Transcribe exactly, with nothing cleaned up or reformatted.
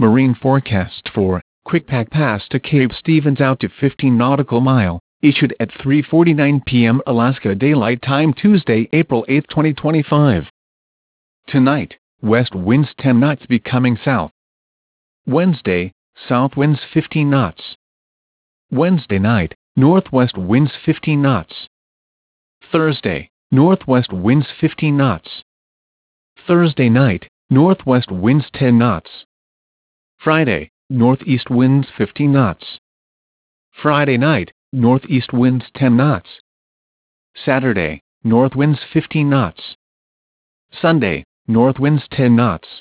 Marine forecast for Quickpack Pass to Cape Stevens out to fifteen nautical mile, issued at three forty-nine p m Alaska Daylight Time Tuesday, April eighth, twenty twenty-five. Tonight, west winds ten knots becoming south. Wednesday, south winds fifteen knots. Wednesday night, northwest winds fifteen knots. Thursday, northwest winds fifteen knots. Thursday night, northwest winds ten knots. Friday, northeast winds fifteen knots. Friday night, northeast winds ten knots. Saturday, north winds fifteen knots. Sunday, north winds ten knots.